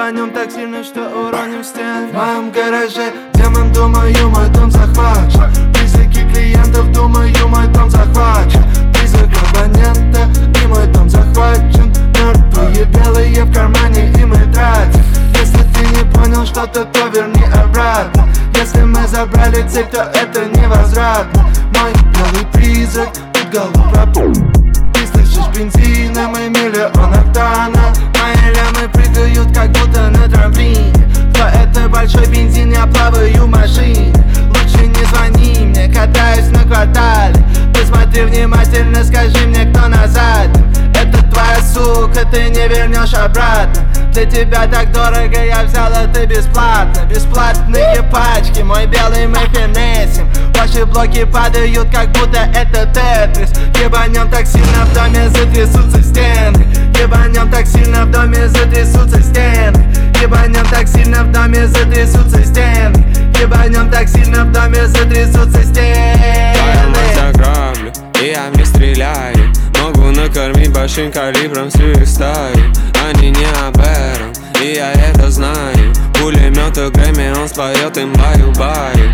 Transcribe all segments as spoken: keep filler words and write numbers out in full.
Ебанем так сильно, что уроним стены. В моем гараже демон, думаю, мой дом захвачен. Призраки клиентов, думаю, мой дом захвачен. Призрак абонента, и мой дом захвачен. Мертвые белые в кармане, и мы тратим. Если ты не понял что-то, то верни обратно. Если мы забрали цель, то это невозвратно. Мой белый призрак, тут голову пропал. Ты слышишь бензином и миллион октана. Мои лямы прыгают, как будто на трамплине. Кто это большой бензин, я плаваю в машине. Лучше не звони мне, катаюсь на квартале. Ты смотри внимательно, скажи мне, кто на заднем. Это твоя сука, ты не вернешь обратно. Для тебя так дорого, я взял это бесплатно. Бесплатные пачки, мой белый мы финесим. Ваши блоки падают, как будто это тетрис. Ебанем так сильно в доме, затрясутся стены. Ебанем так сильно в доме, затрясутся стены. Ебанем так сильно в доме, затрясутся стены. Ебанем так сильно в доме, затрясутся стены. Я граблю, и я в них стреляю. Могу накормить большим калибром свою стаю. Они не об этом, и я это знаю. Пулемет и Грэмми, он споет им баю-баю.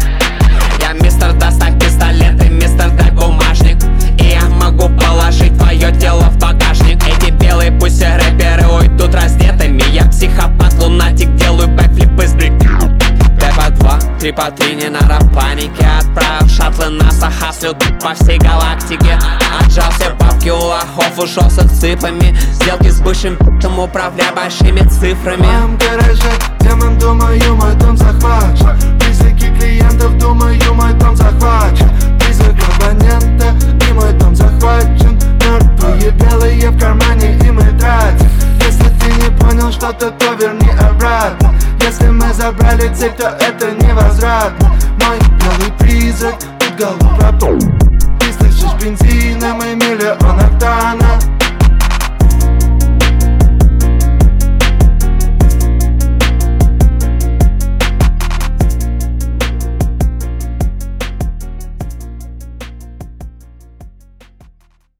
Я мистер, доставь пистолет и мистер, дай бумажник. И я могу положить твое тело в багажник. Эти белые пусть все рэперы уйдут раздетыми. Я психопат, лунатик, делаю бэкфлипы с брик. Д по два, три по три, не надо паники. Отправил шаттлы НАСА, хаслю по всей галактике. Отжал все бабки у лохов, ушел с цифрами. Сделки с бывшим п***ом, управляя большими цифрами. В моем гараже демон, думаю, мой дом захвачен. Призраки клиентов, думаю, мой дом захвачен. Призрак абонента, и мой дом захвачен. Мертвые белые в кармане, и мы тратим. Если ты не понял что-то, то верни обратно. Если мы забрали цель, то это невозвратно. Мой белый призрак, тут голову пропал. Ты слышишь бензином и миллион октана.